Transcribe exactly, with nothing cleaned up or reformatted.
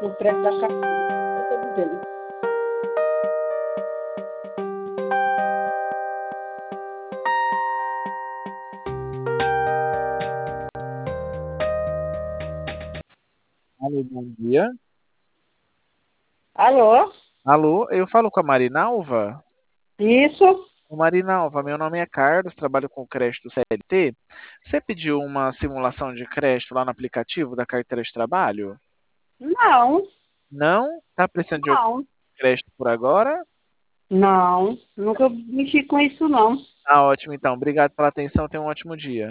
O preço da carteira. Eu tô dizendo. Alô, bom dia. Alô? Alô, eu falo com a Marinalva? Isso? Ô, Marinalva, meu nome é Carlos, trabalho com crédito do C L T. Você pediu uma simulação de crédito lá no aplicativo da carteira de trabalho? Não, Não? Tá precisando de algum não, crédito por agora? não. Nunca mexi com isso, não. Ah, ótimo então. Obrigado pela atenção. Tenha um ótimo dia.